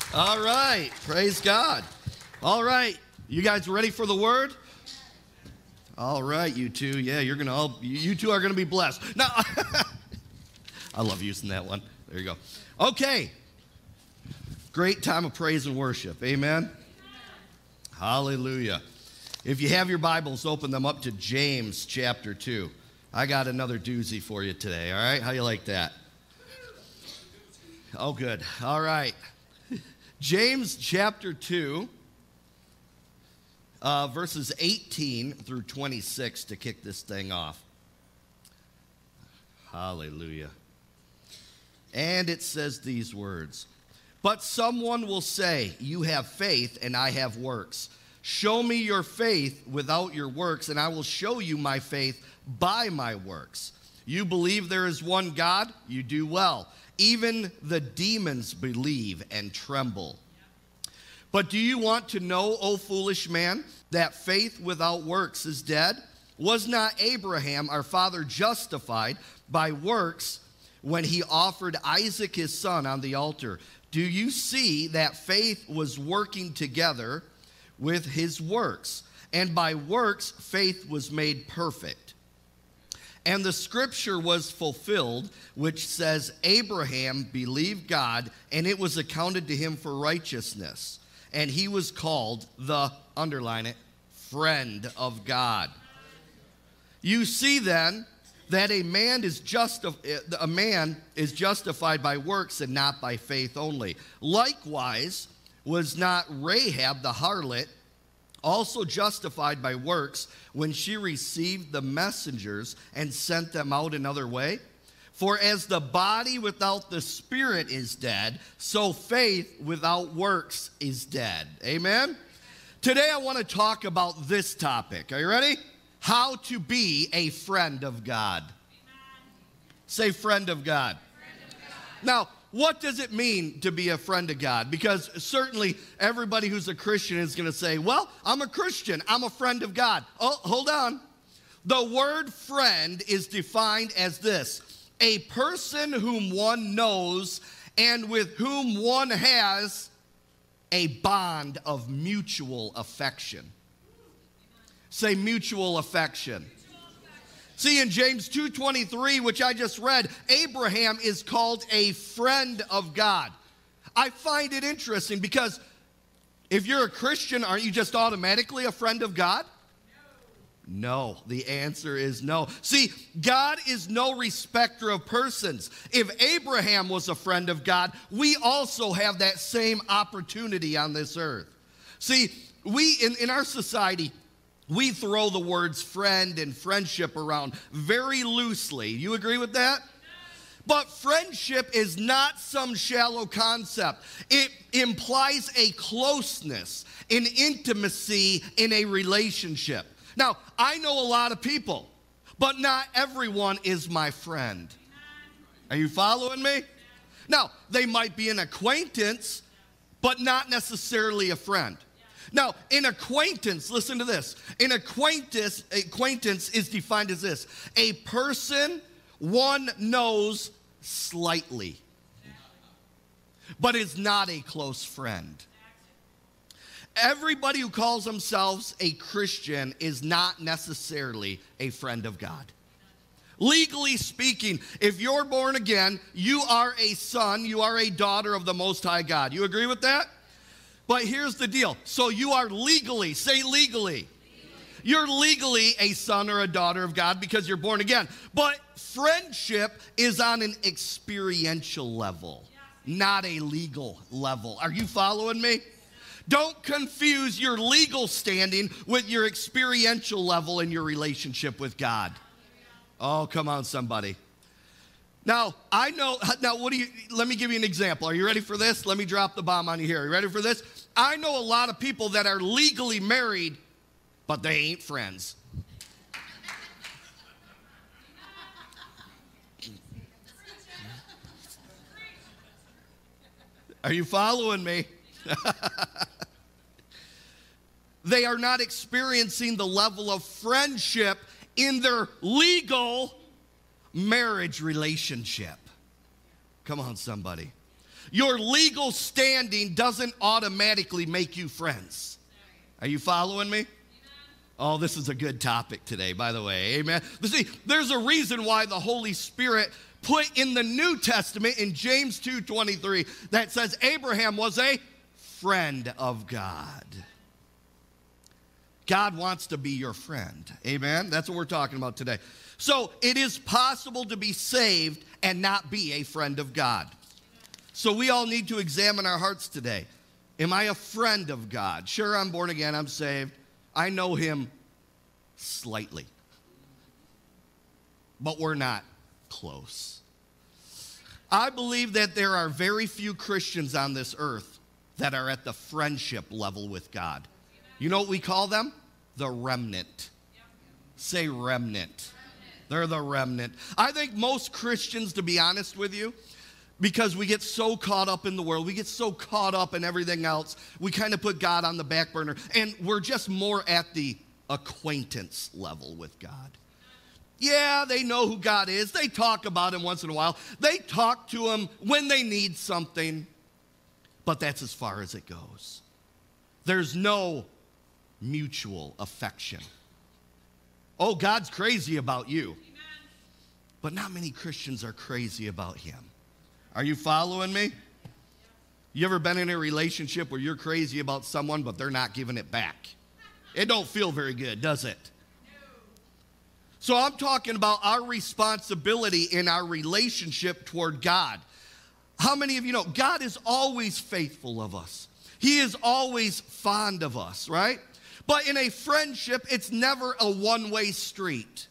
All right. Praise God. All right. You guys ready for the word? All right, you two. Yeah, you two are going to be blessed. Now, I love using that one. There you go. Okay. Great time of praise and worship. Amen. Hallelujah. If you have your Bibles, open them up to James chapter 2. I got another doozy for you today, all right? How you like that? Oh, good. All right. James chapter 2, verses 18 through 26 to kick this thing off. Hallelujah. And it says these words, "But someone will say, 'You have faith and I have works. Show me your faith without your works, and I will show you my faith by my works. You believe there is one God? You do well. Even the demons believe and tremble. But do you want to know, O foolish man, that faith without works is dead? Was not Abraham, our father, justified by works when he offered Isaac his son on the altar? Do you see that faith was working together with his works? And by works, faith was made perfect. And the scripture was fulfilled, which says, Abraham believed God, and it was accounted to him for righteousness. And he was called the," underline it, "friend of God." You see then that a man is justified by works and not by faith only. Likewise, was not Rahab the harlot also justified by works when she received the messengers and sent them out another way? For as the body without the spirit is dead, so faith without works is dead. Amen? Today I want to talk about this topic. Are you ready? How to be a friend of God. Amen. Say friend of God. Friend of God. Now, what does it mean to be a friend of God? Because certainly everybody who's a Christian is going to say, well, I'm a Christian. I'm a friend of God. Oh, hold on. The word friend is defined as this: a person whom one knows and with whom one has a bond of mutual affection. Say mutual affection. See, in James 2:23, which I just read, Abraham is called a friend of God. I find it interesting because if you're a Christian, aren't you just automatically a friend of God? No, the answer is no. See, God is no respecter of persons. If Abraham was a friend of God, we also have that same opportunity on this earth. See, we in our society, we throw the words friend and friendship around very loosely. You agree with that? But friendship is not some shallow concept. It implies a closeness, an intimacy in a relationship. Now, I know a lot of people, but not everyone is my friend. Are you following me? Now, they might be an acquaintance, but not necessarily a friend. Now, an acquaintance, listen to this. An acquaintance is defined as this: a person one knows slightly, but is not a close friend. Everybody who calls themselves a Christian is not necessarily a friend of God. Legally speaking, if you're born again, you are a son, you are a daughter of the Most High God. You agree with that? But here's the deal. So you are legally, say legally. You're legally a son or a daughter of God because you're born again. But friendship is on an experiential level, not a legal level. Are you following me? Don't confuse your legal standing with your experiential level in your relationship with God. Oh, come on, somebody. Now, let me give you an example. Are you ready for this? Let me drop the bomb on you here. Are you ready for this? I know a lot of people that are legally married, but they ain't friends. Are you following me? They are not experiencing the level of friendship in their legal marriage relationship. Come on, somebody. Your legal standing doesn't automatically make you friends. Are you following me? Oh, this is a good topic today, by the way. Amen. But see, there's a reason why the Holy Spirit put in the New Testament in James 2:23 that says Abraham was a friend of God. God wants to be your friend. Amen. That's what we're talking about today. So it is possible to be saved and not be a friend of God. So we all need to examine our hearts today. Am I a friend of God? Sure, I'm born again, I'm saved. I know him slightly. But we're not close. I believe that there are very few Christians on this earth that are at the friendship level with God. You know what we call them? The remnant. Say remnant. They're the remnant. I think most Christians, to be honest with you, because we get so caught up in the world, we get so caught up in everything else, we kind of put God on the back burner, and we're just more at the acquaintance level with God. Yeah, they know who God is. They talk about him once in a while. They talk to him when they need something, but that's as far as it goes. There's no mutual affection. Oh, God's crazy about you, but not many Christians are crazy about him. Are you following me? You ever been in a relationship where you're crazy about someone, but they're not giving it back? It don't feel very good, does it? So I'm talking about our responsibility in our relationship toward God. How many of you know God is always faithful of us? He is always fond of us, right? But in a friendship, it's never a one-way street.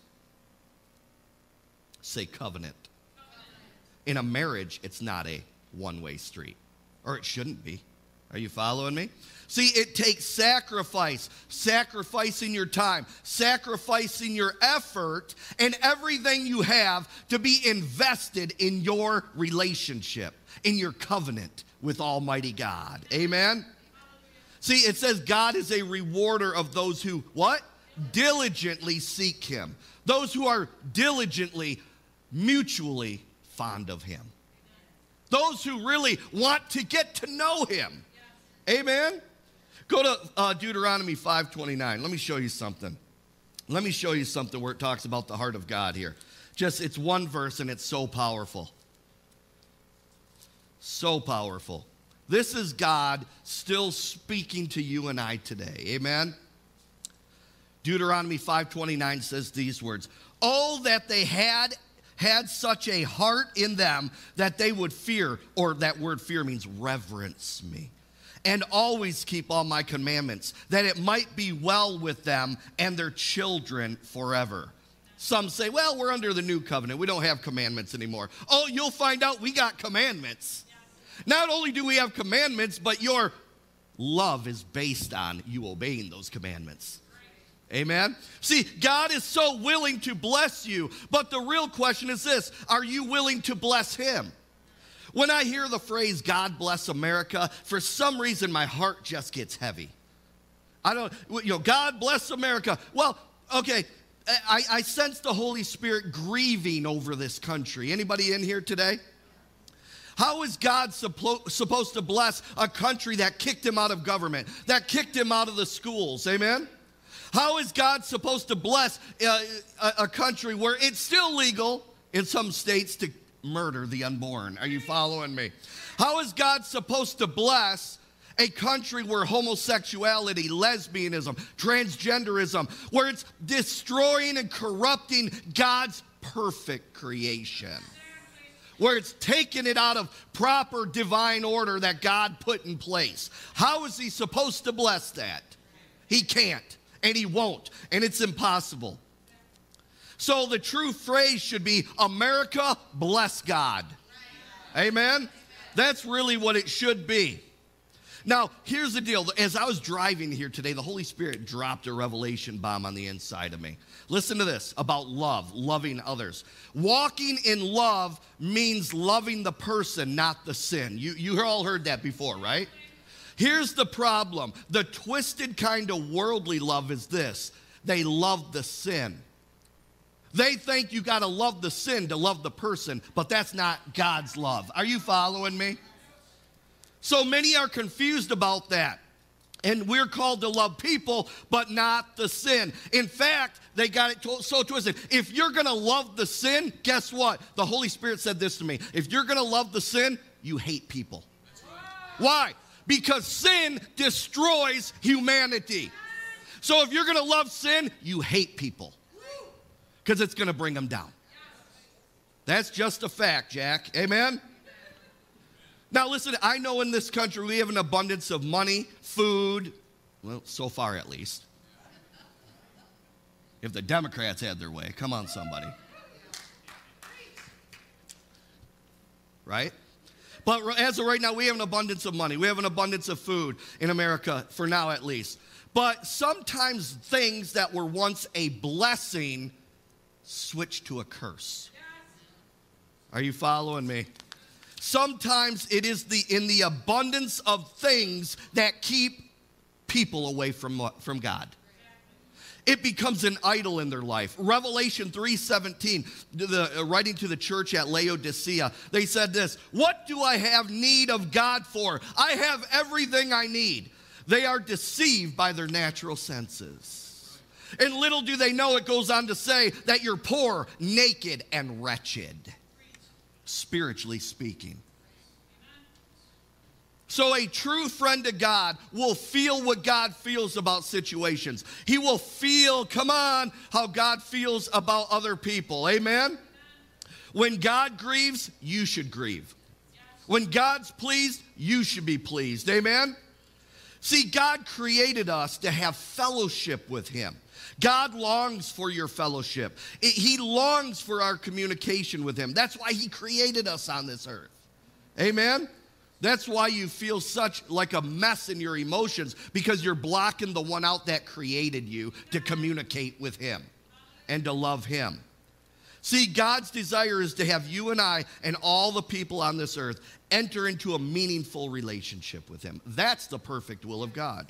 Say covenant. In a marriage, it's not a one-way street, or it shouldn't be. Are you following me? See, it takes sacrifice, sacrificing your time, sacrificing your effort, and everything you have to be invested in your relationship, in your covenant with Almighty God. Amen? See, it says God is a rewarder of those who, what? Diligently seek him. Those who are diligently, mutually fond of him. Those who really want to get to know him. Amen? Go to Deuteronomy 5:29. Let me show you something. Let me show you something where it talks about the heart of God here. It's one verse and it's so powerful. So powerful. This is God still speaking to you and I today. Amen? Deuteronomy 5:29 says these words. Oh, that they had such a heart in them that they would fear, or that word fear means reverence me, and always keep all my commandments, that it might be well with them and their children forever. Some say, well, we're under the new covenant. We don't have commandments anymore. Oh, you'll find out we got commandments. Not only do we have commandments, but your love is based on you obeying those commandments. Amen? See, God is so willing to bless you, but the real question is this: are you willing to bless him? When I hear the phrase, God bless America, for some reason my heart just gets heavy. God bless America. Well, okay, I sense the Holy Spirit grieving over this country. Anybody in here today? How is God supposed to bless a country that kicked him out of government, that kicked him out of the schools? Amen? How is God supposed to bless a country where it's still legal in some states to murder the unborn? Are you following me? How is God supposed to bless a country where homosexuality, lesbianism, transgenderism, where it's destroying and corrupting God's perfect creation? Where it's taking it out of proper divine order that God put in place. How is he supposed to bless that? He can't, and he won't, and it's impossible. So the true phrase should be, America, bless God. Amen? That's really what it should be. Now, here's the deal. As I was driving here today, the Holy Spirit dropped a revelation bomb on the inside of me. Listen to this about love, loving others. Walking in love means loving the person, not the sin. You all heard that before, right? Here's the problem. The twisted kind of worldly love is this. They love the sin. They think you got to love the sin to love the person, but that's not God's love. Are you following me? So many are confused about that. And we're called to love people, but not the sin. In fact, they got it so twisted. If you're going to love the sin, guess what? The Holy Spirit said this to me. If you're going to love the sin, you hate people. Why? Because sin destroys humanity. So if you're going to love sin, you hate people. Because it's going to bring them down. That's just a fact, Jack. Amen? Now listen, I know in this country we have an abundance of money, food, well, so far at least. If the Democrats had their way, come on somebody. Right? But as of right now, we have an abundance of money. We have an abundance of food in America, for now at least. But sometimes things that were once a blessing switch to a curse. Are you following me? Sometimes it is in the abundance of things that keep people away from God. It becomes an idol in their life. Revelation 3:17, writing to the church at Laodicea, they said this, "What do I have need of God for? I have everything I need." They are deceived by their natural senses. And little do they know, it goes on to say that you're poor, naked, and wretched, spiritually speaking. So a true friend of God will feel what God feels about situations. He will feel, come on, how God feels about other people. Amen? When God grieves, you should grieve. When God's pleased, you should be pleased. Amen? See, God created us to have fellowship with Him. God longs for your fellowship. He longs for our communication with Him. That's why He created us on this earth. Amen? That's why you feel such like a mess in your emotions, because you're blocking the one out that created you to communicate with Him and to love Him. See, God's desire is to have you and I and all the people on this earth enter into a meaningful relationship with Him. That's the perfect will of God.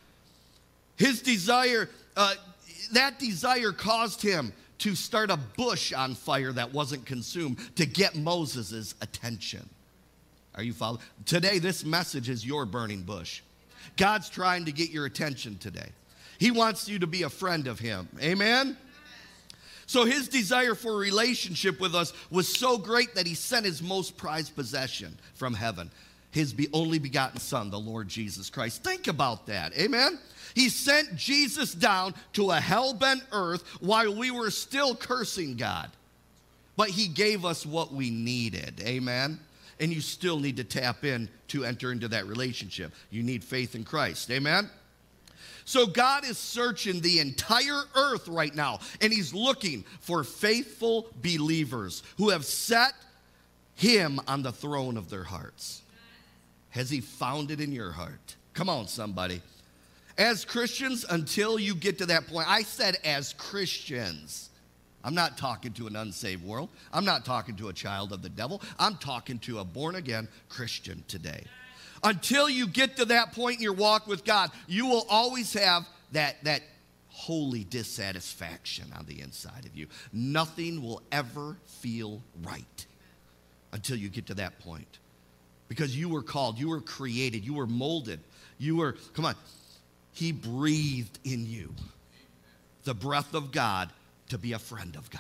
His desire, that desire caused Him to start a bush on fire that wasn't consumed to get Moses' attention. Are you following? Today, this message is your burning bush. God's trying to get your attention today. He wants you to be a friend of Him. Amen? So His desire for a relationship with us was so great that He sent His most prized possession from heaven, His only begotten Son, the Lord Jesus Christ. Think about that. Amen? He sent Jesus down to a hell-bent earth while we were still cursing God. But He gave us what we needed. Amen? And you still need to tap in to enter into that relationship. You need faith in Christ. Amen? So God is searching the entire earth right now, and He's looking for faithful believers who have set Him on the throne of their hearts. Has He found it in your heart? Come on, somebody. As Christians, until you get to that point, I said as Christians. I'm not talking to an unsaved world. I'm not talking to a child of the devil. I'm talking to a born-again Christian today. Until you get to that point in your walk with God, you will always have that holy dissatisfaction on the inside of you. Nothing will ever feel right until you get to that point. Because you were called, you were created, you were molded, come on, He breathed in you the breath of God to be a friend of God.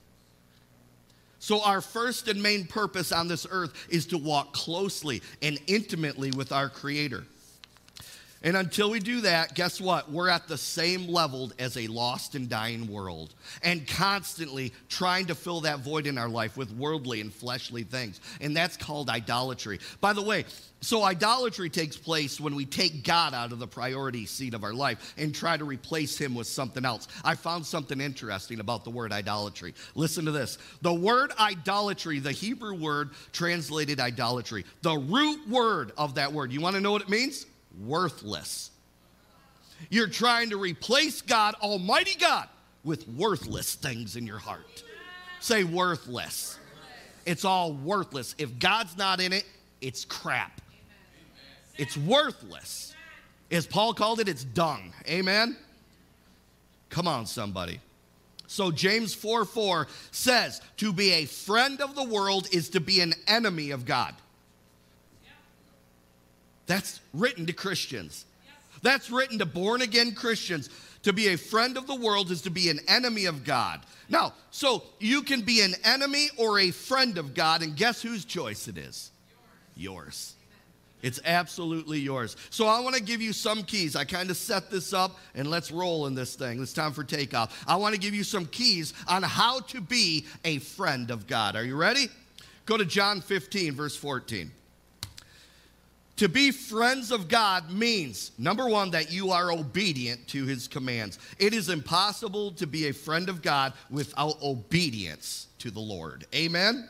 So our first and main purpose on this earth is to walk closely and intimately with our Creator. And until we do that, guess what? We're at the same level as a lost and dying world, and constantly trying to fill that void in our life with worldly and fleshly things. And that's called idolatry. By the way, so idolatry takes place when we take God out of the priority seat of our life and try to replace Him with something else. I found something interesting about the word idolatry. Listen to this. The word idolatry, the Hebrew word translated idolatry, the root word of that word, you want to know what it means? Worthless. You're trying to replace God, Almighty God, with worthless things in your heart. Say worthless. It's all worthless. If God's not in it, it's crap. It's worthless. As Paul called it, it's dung. Amen? Come on, somebody. So James 4:4 says, to be a friend of the world is to be an enemy of God. That's written to Christians. That's written to born-again Christians. To be a friend of the world is to be an enemy of God. Now, so you can be an enemy or a friend of God, and guess whose choice it is? Yours. It's absolutely yours. So I want to give you some keys. I kind of set this up, and let's roll in this thing. It's time for takeoff. I want to give you some keys on how to be a friend of God. Are you ready? Go to John 15, verse 14. To be friends of God means, number one, that you are obedient to his commands. It is impossible to be a friend of God without obedience to the Lord. Amen?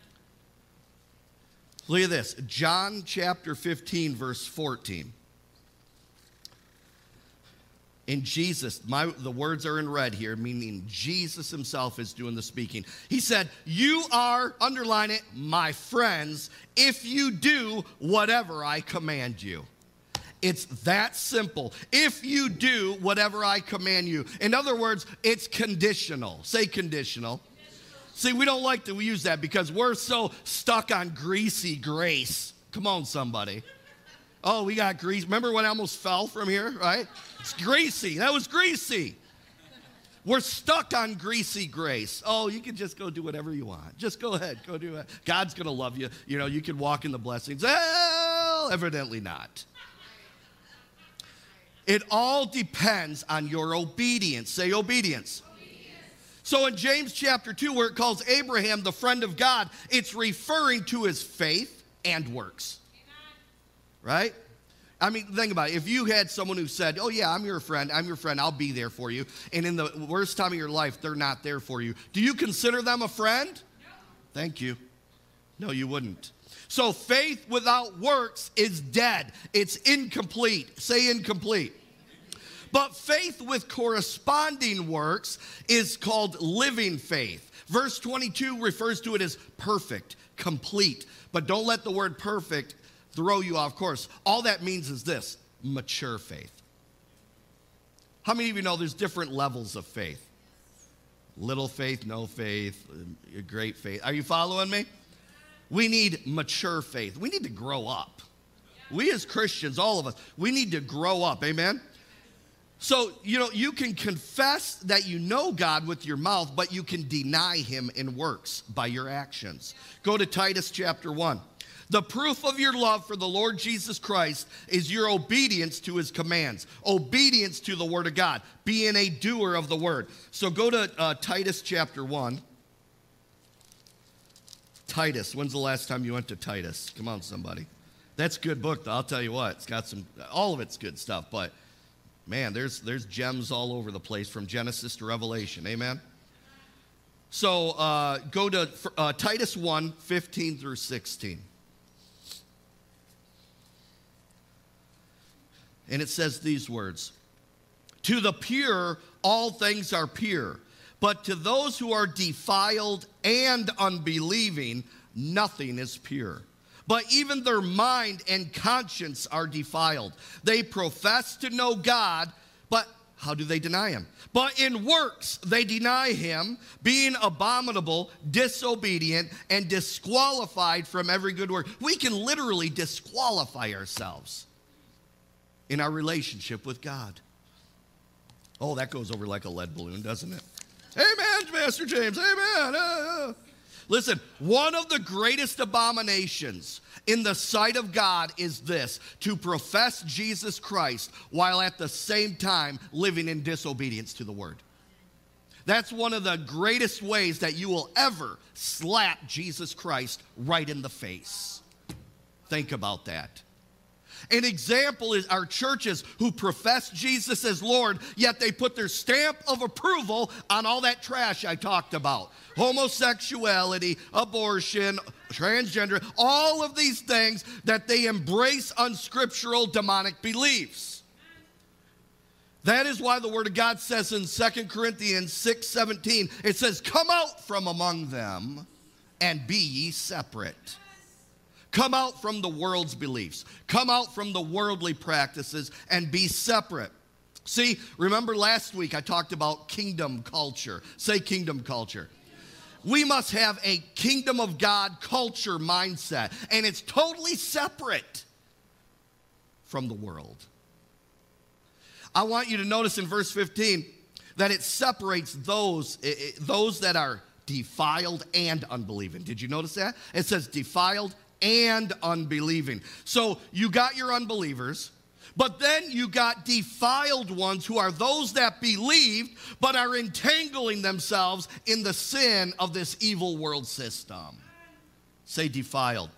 Look at this. John chapter 15, verse 14. In Jesus, the words are in red here, meaning Jesus himself is doing the speaking. He said, you are, underline it, my friends, if you do whatever I command you. It's that simple. If you do whatever I command you. In other words, it's conditional. Say conditional. See, we don't like to use that because we're so stuck on greasy grace. Come on, somebody. Oh, we got grease. Remember when I almost fell from here, right? It's greasy. That was greasy. We're stuck on greasy grace. Oh, you can just go do whatever you want. Just go ahead. Go do it. God's going to love you. You know, you can walk in the blessings. Well, evidently not. It all depends on your obedience. Say obedience. So in James chapter 2, where it calls Abraham the friend of God, it's referring to his faith and works. Right? I mean, think about it. If you had someone who said, oh yeah, I'm your friend, I'll be there for you, and in the worst time of your life, they're not there for you, do you consider them a friend? No. Thank you. No, you wouldn't. So faith without works is dead. It's incomplete. Say incomplete. But faith with corresponding works is called living faith. Verse 22 refers to it as perfect, complete. But don't let the word perfect throw you off course. All that means is this: mature faith. How many of you know there's different levels of faith? Little faith, no faith, great faith. Are you following me? We need mature faith. We need to grow up. We as Christians, all of us, we need to grow up. Amen? So, you know, you can confess that you know God with your mouth, but you can deny him in works by your actions. Go to Titus chapter 1. The proof of your love for the Lord Jesus Christ is your obedience to his commands, obedience to the word of God, being a doer of the word. So go to Titus chapter 1. Titus, when's the last time you went to Titus? Come on, somebody. That's a good book, though. I'll tell you what. It's got all of it's good stuff, but man, there's gems all over the place from Genesis to Revelation. Amen? So go to Titus 1, 15 through 16. And it says these words: to the pure, all things are pure, but to those who are defiled and unbelieving, nothing is pure. But even their mind and conscience are defiled. They profess to know God, but how do they deny him? But in works they deny him, being abominable, disobedient, and disqualified from every good work. We can literally disqualify ourselves in our relationship with God. Oh, that goes over like a lead balloon, doesn't it? Amen, Master James, amen. Listen, one of the greatest abominations in the sight of God is this: to profess Jesus Christ while at the same time living in disobedience to the word. That's one of the greatest ways that you will ever slap Jesus Christ right in the face. Think about that. An example is our churches who profess Jesus as Lord, yet they put their stamp of approval on all that trash I talked about. Homosexuality, abortion, transgender, all of these things that they embrace unscriptural demonic beliefs. That is why the Word of God says in 2 Corinthians 6:17, it says, come out from among them and be ye separate. Come out from the world's beliefs. Come out from the worldly practices and be separate. See, remember last week I talked about kingdom culture. Say kingdom culture. We must have a kingdom of God culture mindset, and it's totally separate from the world. I want you to notice in verse 15 that it separates those that are defiled and unbelieving. Did you notice that? It says defiled and unbelieving. So you got your unbelievers, but then you got defiled ones who are those that believe but are entangling themselves in the sin of this evil world system. Say defiled.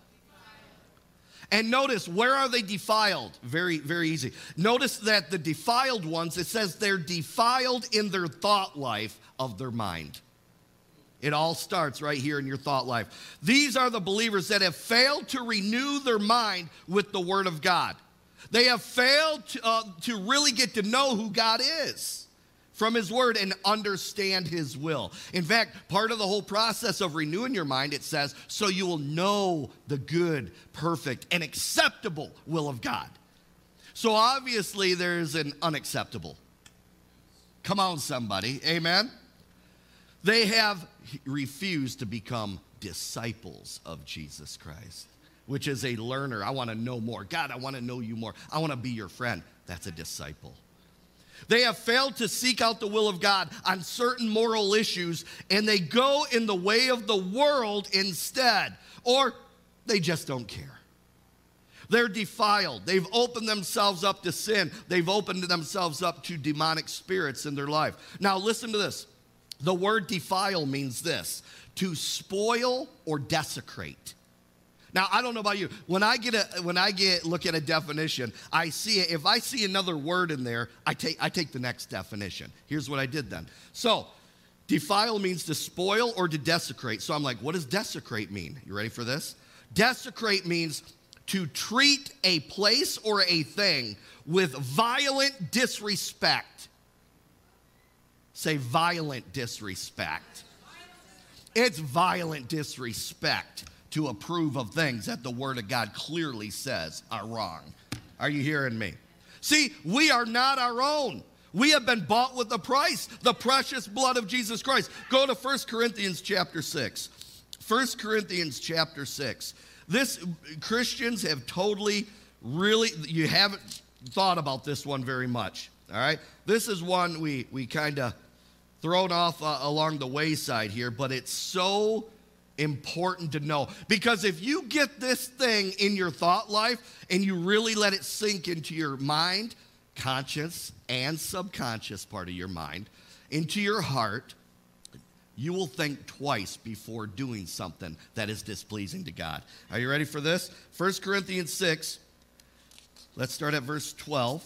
And notice, where are they defiled? Very, very easy. Notice that the defiled ones, it says they're defiled in their thought life of their mind. It all starts right here in your thought life. These are the believers that have failed to renew their mind with the Word of God. They have failed to really get to know who God is from His Word and understand His will. In fact, part of the whole process of renewing your mind, it says, so you will know the good, perfect, and acceptable will of God. So obviously there's an unacceptable. Come on, somebody. Amen? They have refused to become disciples of Jesus Christ, which is a learner. I want to know more. God, I want to know you more. I want to be your friend. That's a disciple. They have failed to seek out the will of God on certain moral issues, and they go in the way of the world instead, or they just don't care. They're defiled. They've opened themselves up to sin. They've opened themselves up to demonic spirits in their life. Now listen to this. The word defile means this: to spoil or desecrate. Now, I don't know about you. When I look at a definition, I see it. If I see another word in there, I take the next definition. Here's what I did then. So, defile means to spoil or to desecrate. So I'm like, what does desecrate mean? You ready for this? Desecrate means to treat a place or a thing with violent disrespect. Say violent disrespect. It's violent disrespect to approve of things that the Word of God clearly says are wrong. Are you hearing me? See, we are not our own. We have been bought with a price, the precious blood of Jesus Christ. Go to 1 Corinthians chapter 6. 1 Corinthians chapter 6. This, Christians have totally, really, you haven't thought about this one very much, all right? This is one we kind of thrown off along the wayside here, but it's so important to know, because if you get this thing in your thought life and you really let it sink into your mind, conscious and subconscious part of your mind, into your heart, you will think twice before doing something that is displeasing to God. Are you ready for this? 1 Corinthians 6, let's start at verse 12.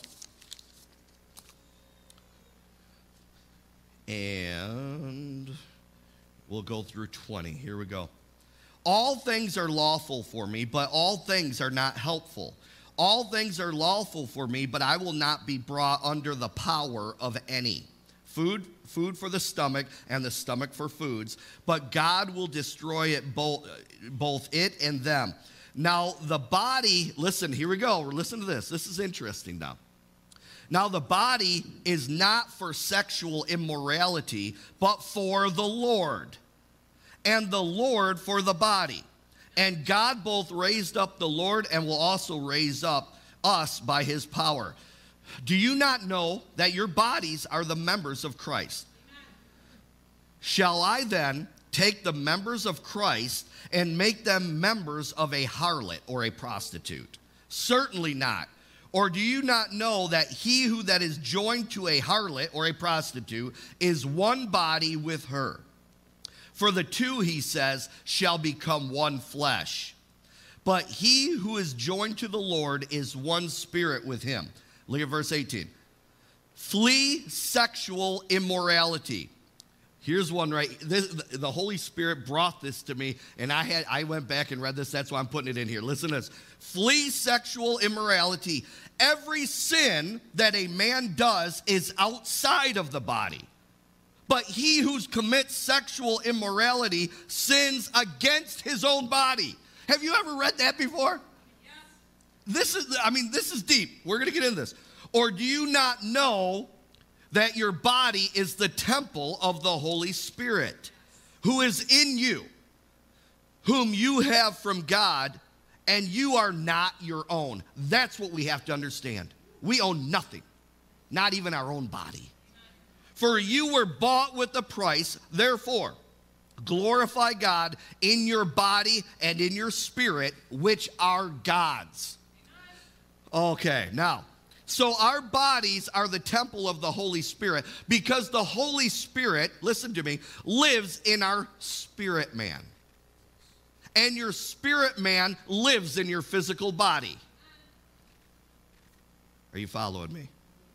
And we'll go through 20. Here we go. All things are lawful for me, but all things are not helpful. All things are lawful for me, but I will not be brought under the power of any. Food for the stomach, and the stomach for foods, but God will destroy it both it and them. Now the body, listen, here we go. Listen to this. This is interesting now. Now the body is not for sexual immorality, but for the Lord, and the Lord for the body. And God both raised up the Lord and will also raise up us by His power. Do you not know that your bodies are the members of Christ? Shall I then take the members of Christ and make them members of a harlot or a prostitute? Certainly not. Or do you not know that he who that is joined to a harlot or a prostitute is one body with her? For the two, he says, shall become one flesh. But he who is joined to the Lord is one spirit with him. Look at verse 18. Flee sexual immorality. Here's one right. The Holy Spirit brought this to me, and I went back and read this. That's why I'm putting it in here. Listen to this. Flee sexual immorality. Every sin that a man does is outside of the body. But he who commits sexual immorality sins against his own body. Have you ever read that before? Yes. This is deep. We're going to get into this. Or do you not know that your body is the temple of the Holy Spirit, who is in you, whom you have from God, and you are not your own. That's what we have to understand. We own nothing, not even our own body. For you were bought with a price, therefore, glorify God in your body and in your spirit, which are God's. Okay, now, so our bodies are the temple of the Holy Spirit because the Holy Spirit, listen to me, lives in our spirit man. And your spirit man lives in your physical body. Are you following me?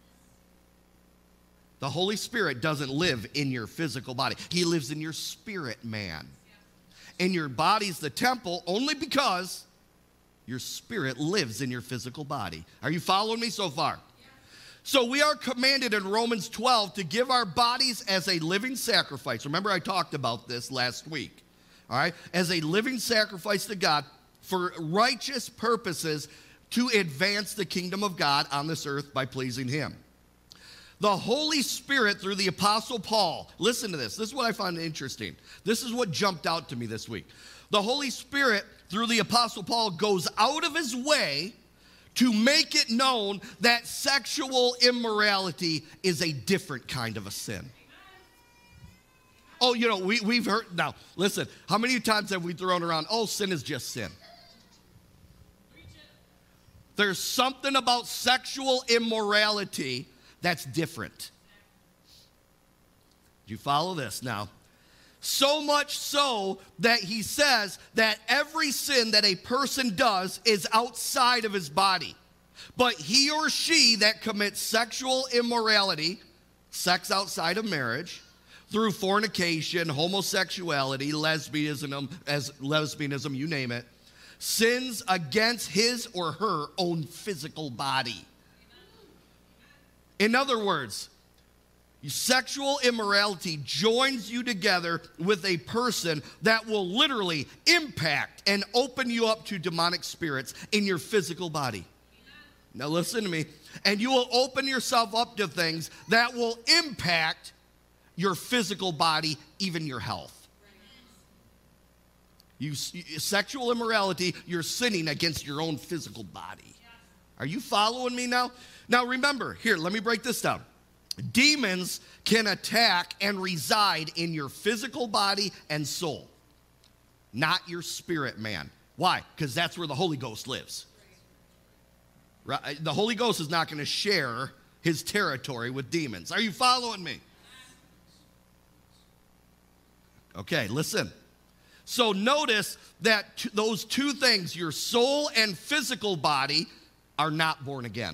The Holy Spirit doesn't live in your physical body. He lives in your spirit man. And your body's the temple only because your spirit lives in your physical body. Are you following me so far? So we are commanded in Romans 12 to give our bodies as a living sacrifice. Remember, I talked about this last week. All right? As a living sacrifice to God for righteous purposes to advance the kingdom of God on this earth by pleasing Him. The Holy Spirit, through the Apostle Paul, listen to this. This is what I find interesting. This is what jumped out to me this week. The Holy Spirit, through the Apostle Paul, goes out of his way to make it known that sexual immorality is a different kind of a sin. Oh, you know, we've heard, now, listen, how many times have we thrown around, oh, sin is just sin? There's something about sexual immorality that's different. Do you follow this now? So much so that he says that every sin that a person does is outside of his body. But he or she that commits sexual immorality, sex outside of marriage, through fornication, homosexuality, lesbianism, you name it, sins against his or her own physical body. In other words, sexual immorality joins you together with a person that will literally impact and open you up to demonic spirits in your physical body. Now listen to me. And you will open yourself up to things that will impact your physical body, even your health. Sexual immorality, you're sinning against your own physical body. Are you following me now? Now remember, here, let me break this down. Demons can attack and reside in your physical body and soul, not your spirit man. Why? Because that's where the Holy Ghost lives. Right? The Holy Ghost is not going to share his territory with demons. Are you following me? Okay, listen. So notice that those two things, your soul and physical body, are not born again.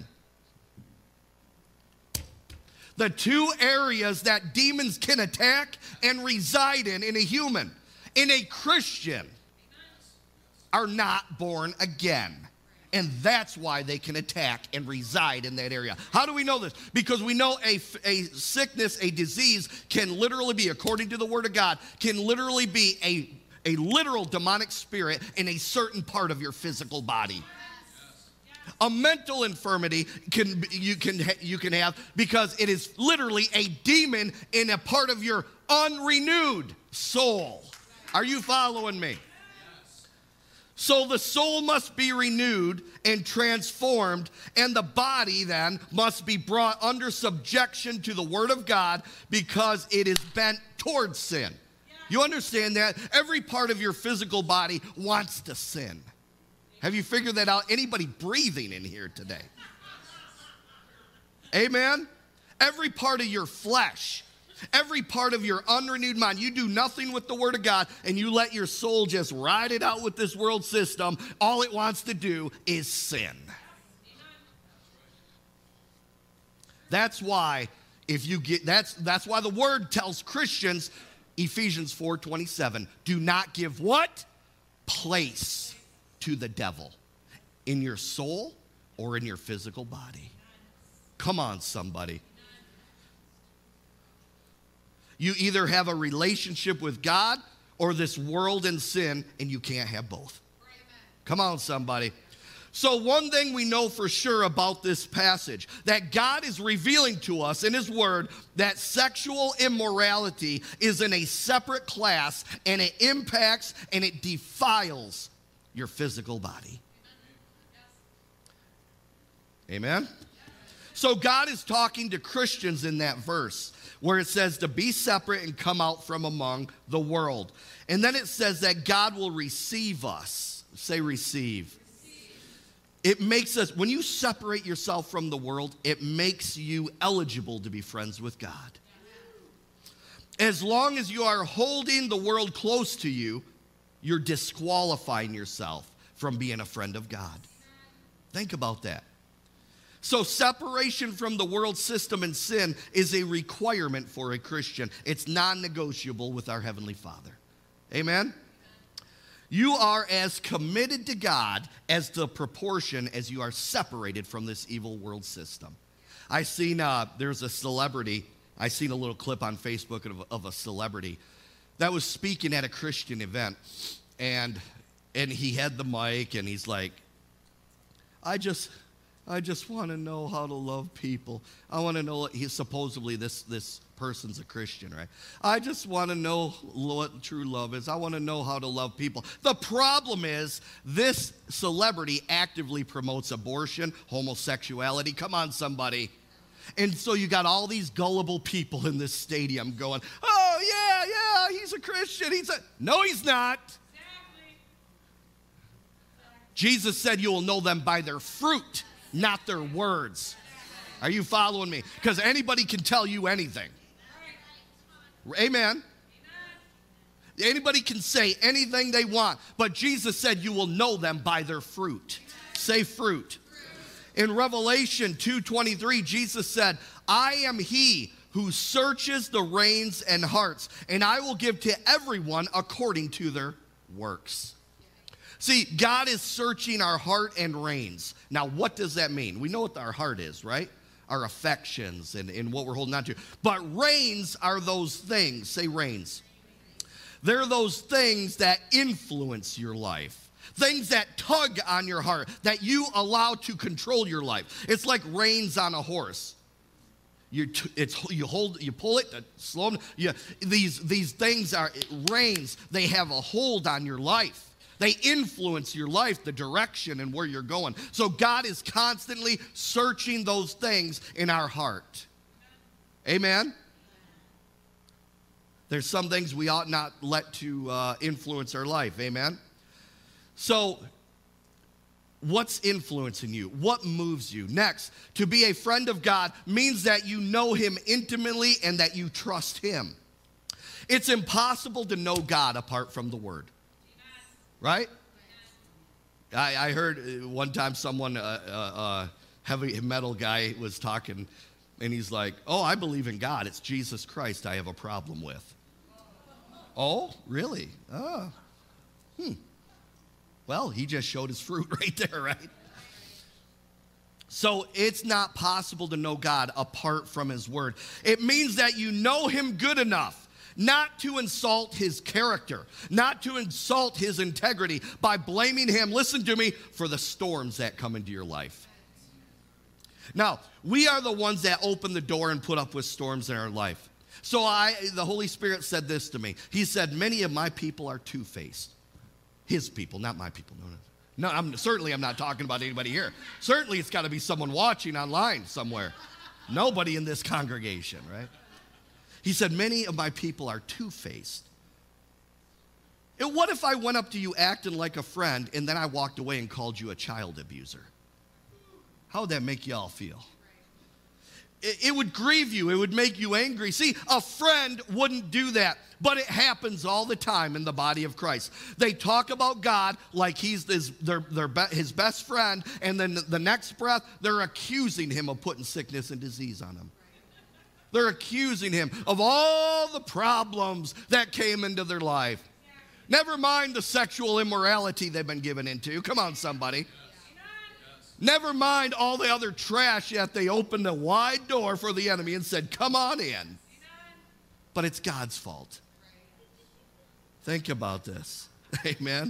The two areas that demons can attack and reside in a human, in a Christian, are not born again. And that's why they can attack and reside in that area. How do we know this? Because we know a sickness, a disease can literally be, according to the Word of God, can literally be a literal demonic spirit in a certain part of your physical body. A mental infirmity you can have because it is literally a demon in a part of your unrenewed soul. Are you following me? So the soul must be renewed and transformed, and the body then must be brought under subjection to the Word of God because it is bent towards sin. You understand that? Every part of your physical body wants to sin. Have you figured that out? Anybody breathing in here today? Amen? Every part of your flesh, every part of your unrenewed mind, you do nothing with the Word of God and you let your soul just ride it out with this world system. All it wants to do is sin. That's why that's why the Word tells Christians, Ephesians 4:27, do not give what? Place to the devil in your soul or in your physical body. Come on, somebody. You either have a relationship with God or this world and sin, and you can't have both. Come on, somebody. So one thing we know for sure about this passage, that God is revealing to us in His Word that sexual immorality is in a separate class, and it impacts and it defiles your physical body. Amen? So God is talking to Christians in that verse where it says to be separate and come out from among the world. And then it says that God will receive us. Say receive. It makes us, when you separate yourself from the world, it makes you eligible to be friends with God. As long as you are holding the world close to you, you're disqualifying yourself from being a friend of God. Think about that. So separation from the world system and sin is a requirement for a Christian. It's non-negotiable with our Heavenly Father. Amen? You are as committed to God as the proportion as you are separated from this evil world system. I seen, there's a celebrity, I seen a little clip on Facebook of a celebrity that was speaking at a Christian event, and he had the mic, and he's like, I just want to know how to love people. I want to know, supposedly this person's a Christian, right? I just want to know what true love is. I want to know how to love people. The problem is this celebrity actively promotes abortion, homosexuality. Come on, somebody. And so you got all these gullible people in this stadium going, oh, yeah, he's a Christian. No, he's not. Exactly. Jesus said you will know them by their fruit, not their words. Are you following me? Because anybody can tell you anything. Amen. Anybody can say anything they want, but Jesus said you will know them by their fruit. Say fruit. In Revelation 2:23, Jesus said, I am he who searches the reins and hearts, and I will give to everyone according to their works. See, God is searching our heart and reins. Now, what does that mean? We know what our heart is, right? Our affections and what we're holding on to. But reins are those things. Say reins. They're those things that influence your life. Things that tug on your heart, that you allow to control your life. It's like reins on a horse. You pull it, slow them. These things are reins. They have a hold on your life. They influence your life, the direction and where you're going. So God is constantly searching those things in our heart. Amen? There's some things we ought not let to influence our life. Amen? So what's influencing you? What moves you? Next, to be a friend of God means that you know him intimately and that you trust him. It's impossible to know God apart from the Word. Right? I heard one time someone, a heavy metal guy was talking, and he's like, oh, I believe in God. It's Jesus Christ I have a problem with. Oh, really? Oh. Well, he just showed his fruit right there, right? So it's not possible to know God apart from his Word. It means that you know him good enough not to insult his character, not to insult his integrity by blaming him, listen to me, for the storms that come into your life. Now, we are the ones that open the door and put up with storms in our life. So the Holy Spirit said this to me. He said, many of my people are two-faced. His people, not my people. No, I'm not talking about anybody here. Certainly it's got to be someone watching online somewhere. Nobody in this congregation, right? He said, many of my people are two-faced. And what if I went up to you acting like a friend and then I walked away and called you a child abuser? How would that make you all feel? It would grieve you. It would make you angry. See, a friend wouldn't do that, but it happens all the time in the body of Christ. They talk about God like he's his best friend, and then the next breath, they're accusing him of putting sickness and disease on him. They're accusing him of all the problems that came into their life. Never mind the sexual immorality they've been given into. Come on, somebody. Never mind all the other trash, yet they opened a wide door for the enemy and said, come on in. But it's God's fault. Think about this. Amen.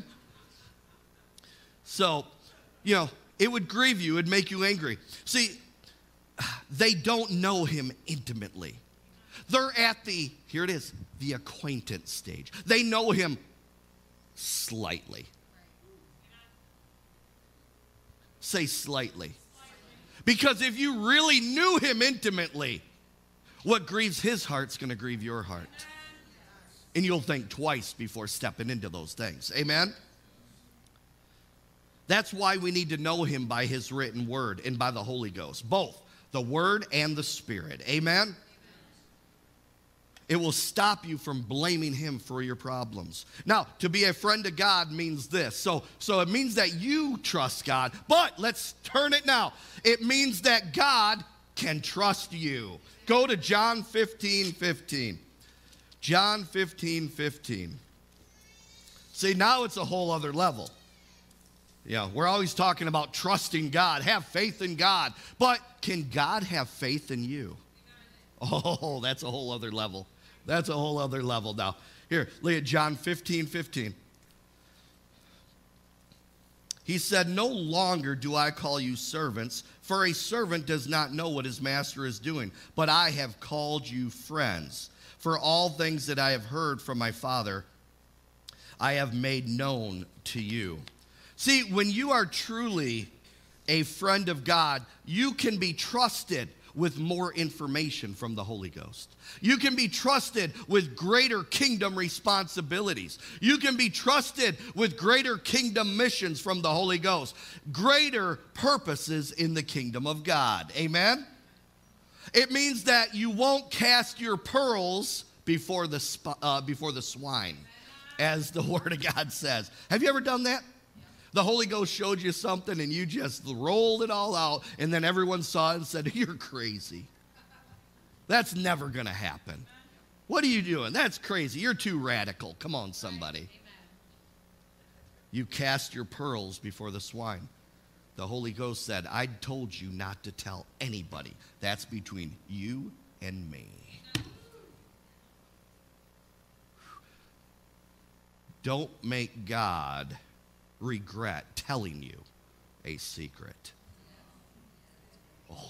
So, it would grieve you. It would make you angry. See, they don't know him intimately. They're at the acquaintance stage. They know him slightly. Say slightly. Because if you really knew him intimately, what grieves his heart's going to grieve your heart. And you'll think twice before stepping into those things. Amen? That's why we need to know him by his written word and by the Holy Ghost. Both the word and the Spirit. Amen? It will stop you from blaming him for your problems. Now, to be a friend of God means this. So it means that you trust God. But let's turn it now. It means that God can trust you. Go to John 15:15. John 15:15. See, now it's a whole other level. Yeah, we're always talking about trusting God, have faith in God. But can God have faith in you? Oh, that's a whole other level. That's a whole other level now. Here, look at John 15:15. He said, "No longer do I call you servants, for a servant does not know what his master is doing. But I have called you friends. For all things that I have heard from my Father, I have made known to you." See, when you are truly a friend of God, you can be trusted with more information from the Holy Ghost. You can be trusted with greater kingdom responsibilities. You can be trusted with greater kingdom missions from the Holy Ghost, greater purposes in the kingdom of God. Amen? It means that you won't cast your pearls before the swine, as the Word of God says. Have you ever done that? The Holy Ghost showed you something and you just rolled it all out, and then everyone saw it and said, "You're crazy. That's never going to happen. What are you doing? That's crazy. You're too radical. Come on, somebody." You cast your pearls before the swine. The Holy Ghost said, "I told you not to tell anybody. That's between you and me." Don't make God regret telling you a secret. Oh.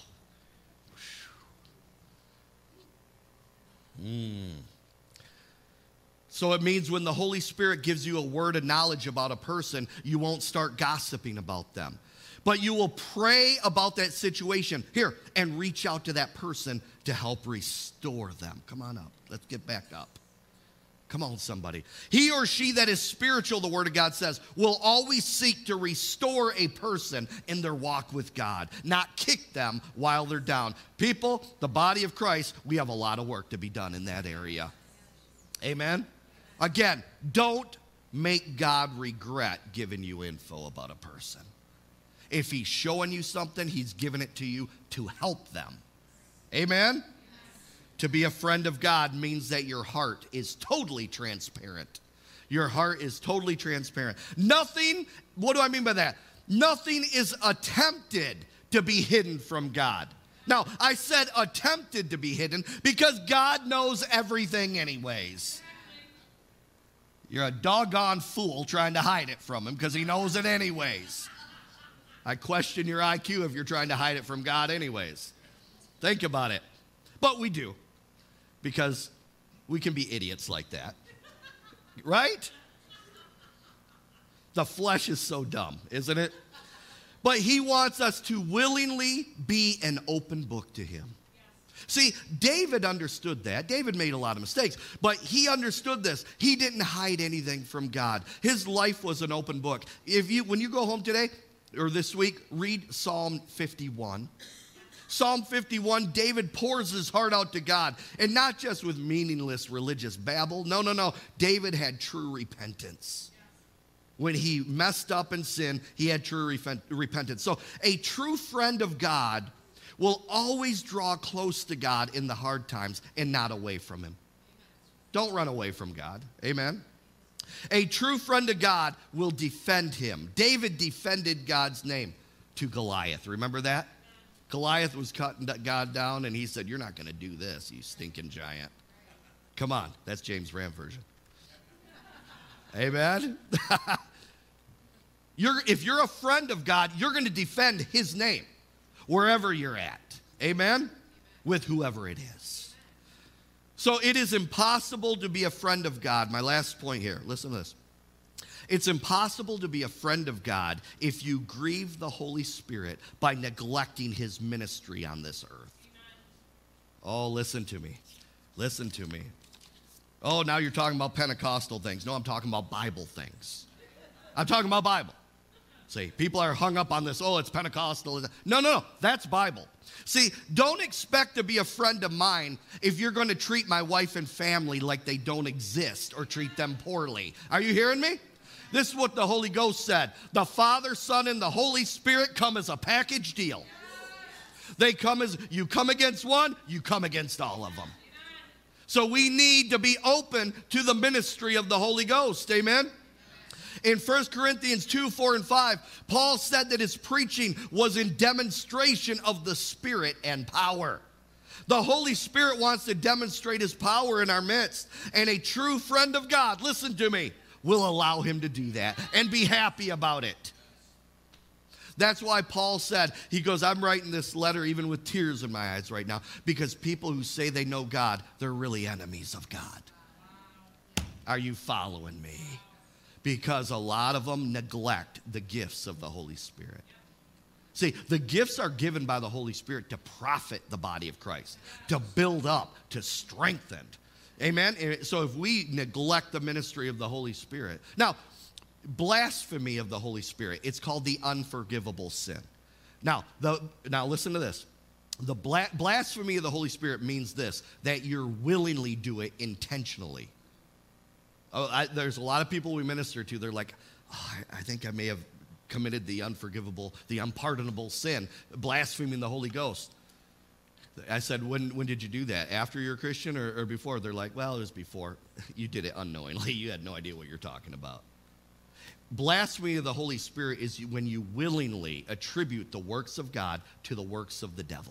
So it means when the Holy Spirit gives you a word of knowledge about a person, you won't start gossiping about them. But you will pray about that situation here and reach out to that person to help restore them. Come on up. Let's get back up. Come on, somebody. He or she that is spiritual, the Word of God says, will always seek to restore a person in their walk with God, not kick them while they're down. People, the body of Christ, we have a lot of work to be done in that area. Amen? Again, don't make God regret giving you info about a person. If he's showing you something, he's giving it to you to help them. Amen? To be a friend of God means that your heart is totally transparent. Your heart is totally transparent. Nothing, what do I mean by that? Nothing is attempted to be hidden from God. Now, I said attempted to be hidden because God knows everything anyways. You're a doggone fool trying to hide it from him because he knows it anyways. I question your IQ if you're trying to hide it from God anyways. Think about it. But we do. Because we can be idiots like that. Right? The flesh is so dumb, isn't it? But he wants us to willingly be an open book to him. See, David understood that. David made a lot of mistakes, but he understood this. He didn't hide anything from God. His life was an open book. When you go home today or this week, read Psalm 51. Psalm 51, David pours his heart out to God, and not just with meaningless religious babble. No. David had true repentance. When he messed up and sinned, he had true repentance. So a true friend of God will always draw close to God in the hard times and not away from him. Don't run away from God. Amen. A true friend of God will defend him. David defended God's name to Goliath. Remember that? Goliath was cutting God down, and he said, "You're not going to do this, you stinking giant." Come on. That's James Ram version. Amen? If you're a friend of God, you're going to defend his name wherever you're at. Amen? With whoever it is. So it is impossible to be a friend of God. My last point here. Listen to this. It's impossible to be a friend of God if you grieve the Holy Spirit by neglecting his ministry on this earth. Oh, listen to me. Listen to me. Oh, now you're talking about Pentecostal things. No, I'm talking about Bible things. I'm talking about Bible. See, people are hung up on this, oh, it's Pentecostal. No, that's Bible. See, don't expect to be a friend of mine if you're going to treat my wife and family like they don't exist or treat them poorly. Are you hearing me? This is what the Holy Ghost said. The Father, Son, and the Holy Spirit come as a package deal. They come as, you come against one, you come against all of them. So we need to be open to the ministry of the Holy Ghost. Amen? In 1 Corinthians 2, 4, and 5, Paul said that his preaching was in demonstration of the Spirit and power. The Holy Spirit wants to demonstrate his power in our midst. And a true friend of God, listen to me, will allow him to do that and be happy about it. That's why Paul said, he goes, I'm writing this letter even with tears in my eyes right now, because people who say they know God, they're really enemies of God. Are you following me? Because a lot of them neglect the gifts of the Holy Spirit. See, the gifts are given by the Holy Spirit to profit the body of Christ, to build up, to strengthen. Amen? So if we neglect the ministry of the Holy Spirit. Now, blasphemy of the Holy Spirit, it's called the unforgivable sin. Now listen to this. The blasphemy of the Holy Spirit means this, that you're willingly do it intentionally. There's a lot of people we minister to, they're like, oh, I think I may have committed the unforgivable, the unpardonable sin, blaspheming the Holy Ghost. I said, when did you do that? After you're a Christian or before? They're like, well, it was before. You did it unknowingly. You had no idea what you're talking about. Blasphemy of the Holy Spirit is when you willingly attribute the works of God to the works of the devil.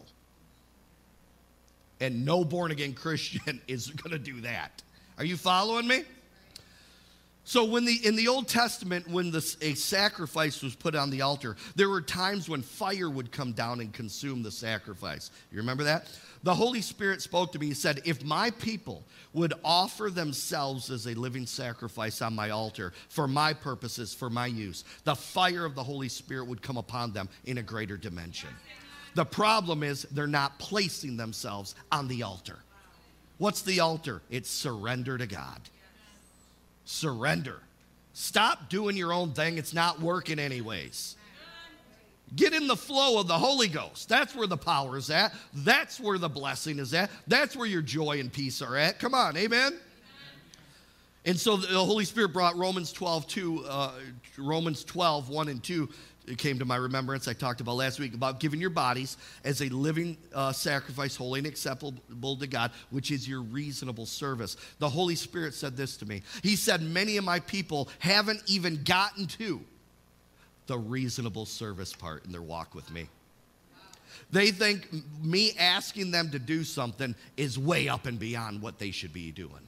And no born-again Christian is going to do that. Are you following me? So in the Old Testament, when a sacrifice was put on the altar, there were times when fire would come down and consume the sacrifice. You remember that? The Holy Spirit spoke to me. He said, if my people would offer themselves as a living sacrifice on my altar for my purposes, for my use, the fire of the Holy Spirit would come upon them in a greater dimension. The problem is they're not placing themselves on the altar. What's the altar? It's surrender to God. Surrender. Stop doing your own thing. It's not working anyways. Get in the flow of the Holy Ghost. That's where the power is at. That's where the blessing is at. That's where your joy and peace are at. Come on, amen? And so the Holy Spirit brought Romans 12, 1 and 2. It came to my remembrance. I talked about last week about giving your bodies as a living sacrifice, holy and acceptable to God, which is your reasonable service. The Holy Spirit said this to me. He said, many of my people haven't even gotten to the reasonable service part in their walk with me. They think me asking them to do something is way up and beyond what they should be doing.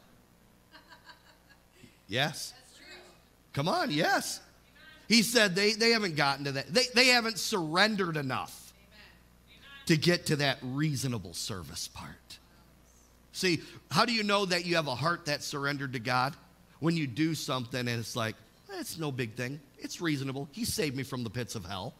Yes? Come on, yes. He said they haven't gotten to that. They haven't surrendered enough to get to that reasonable service part. See, how do you know that you have a heart that's surrendered to God? When you do something and it's like, it's no big thing. It's reasonable. He saved me from the pits of hell.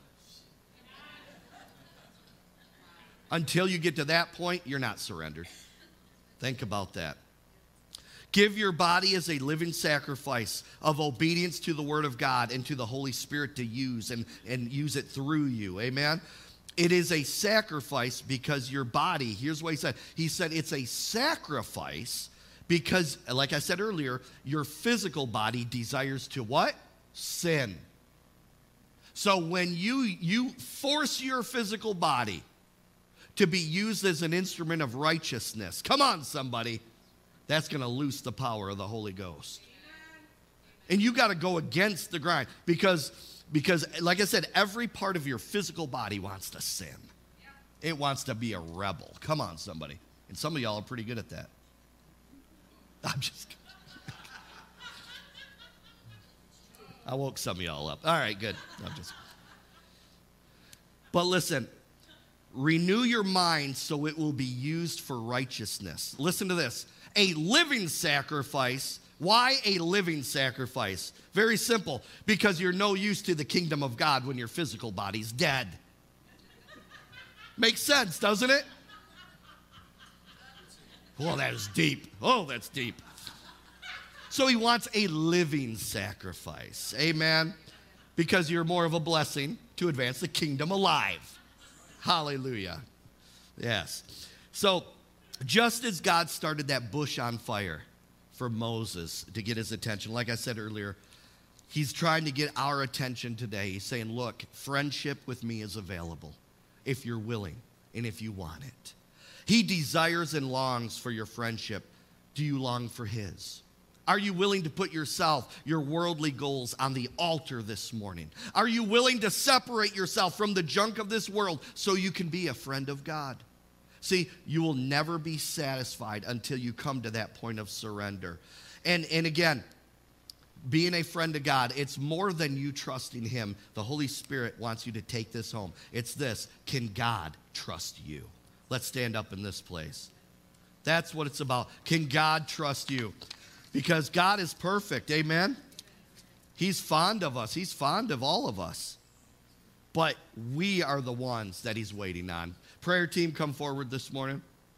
Until you get to that point, you're not surrendered. Think about that. Give your body as a living sacrifice of obedience to the Word of God and to the Holy Spirit to use and use it through you. Amen? It is a sacrifice because your body, here's what he said. He said it's a sacrifice because, like I said earlier, your physical body desires to what? Sin. So when you force your physical body to be used as an instrument of righteousness, come on, somebody. That's going to loose the power of the Holy Ghost. And you got to go against the grind because, like I said, every part of your physical body wants to sin. It wants to be a rebel. Come on, somebody. And some of y'all are pretty good at that. I'm just kidding. I woke some of y'all up. All right, good. But listen, renew your mind so it will be used for righteousness. Listen to this. A living sacrifice Why a living sacrifice? Very simple, because you're no use to the kingdom of God when your physical body's dead. Makes sense, doesn't it? Well, that is deep. Oh, that's deep. So he wants a living sacrifice. Amen. Because you're more of a blessing to advance the kingdom alive. Hallelujah. Yes. So just as God started that bush on fire for Moses to get his attention, like I said earlier, he's trying to get our attention today. He's saying, look, friendship with me is available if you're willing and if you want it. He desires and longs for your friendship. Do you long for his? Are you willing to put yourself, your worldly goals on the altar this morning? Are you willing to separate yourself from the junk of this world so you can be a friend of God? See, you will never be satisfied until you come to that point of surrender. And again, being a friend of God, it's more than you trusting him. The Holy Spirit wants you to take this home. It's this: can God trust you? Let's stand up in this place. That's what it's about. Can God trust you? Because God is perfect, amen? He's fond of us. He's fond of all of us. But we are the ones that he's waiting on. Prayer team, come forward this morning.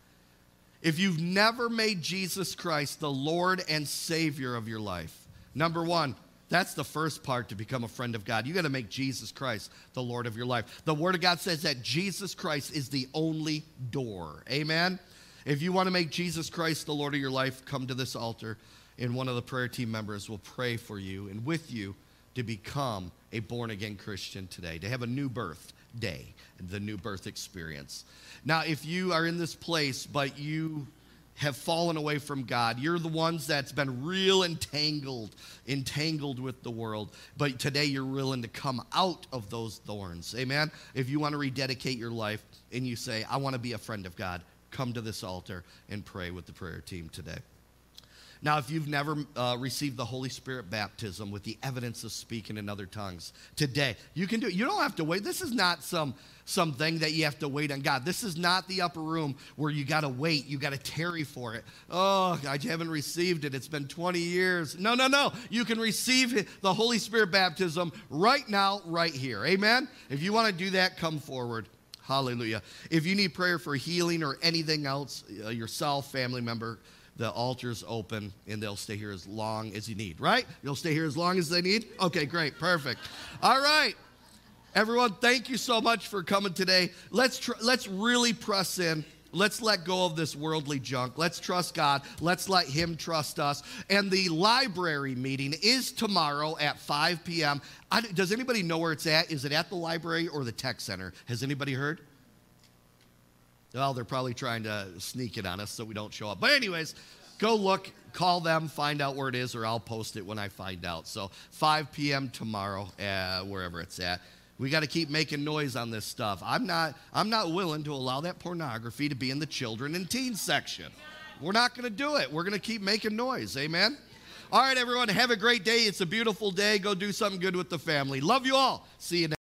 If you've never made Jesus Christ the Lord and Savior of your life, number one, that's the first part to become a friend of God. You got to make Jesus Christ the Lord of your life. The Word of God says that Jesus Christ is the only door. Amen? If you want to make Jesus Christ the Lord of your life, come to this altar, and one of the prayer team members will pray for you and with you to become a born-again Christian today, to have a new birth day, the new birth experience. Now, if you are in this place, but you have fallen away from God, you're the ones that's been real entangled with the world, but today you're willing to come out of those thorns. Amen? If you want to rededicate your life and you say, I want to be a friend of God, come to this altar and pray with the prayer team today. Now, if you've never received the Holy Spirit baptism with the evidence of speaking in other tongues, today, you can do it. You don't have to wait. This is not something that you have to wait on God. This is not the upper room where you got to wait. You got to tarry for it. Oh, I haven't received it. It's been 20 years. No. You can receive the Holy Spirit baptism right now, right here. Amen? If you want to do that, come forward. Hallelujah. If you need prayer for healing or anything else, yourself, family member, the altar's open, and they'll stay here as long as you need, right? You'll stay here as long as they need? Okay, great, perfect. All right. Everyone, thank you so much for coming today. Let's really press in. Let's let go of this worldly junk. Let's trust God. Let's let him trust us. And the library meeting is tomorrow at 5 p.m. Does anybody know where it's at? Is it at the library or the tech center? Has anybody heard? Well, they're probably trying to sneak it on us so we don't show up. But anyways, go look, call them, find out where it is, or I'll post it when I find out. So 5 p.m. tomorrow, wherever it's at. We got to keep making noise on this stuff. I'm not willing to allow that pornography to be in the children and teens section. We're not going to do it. We're going to keep making noise. Amen? All right, everyone, have a great day. It's a beautiful day. Go do something good with the family. Love you all. See you next.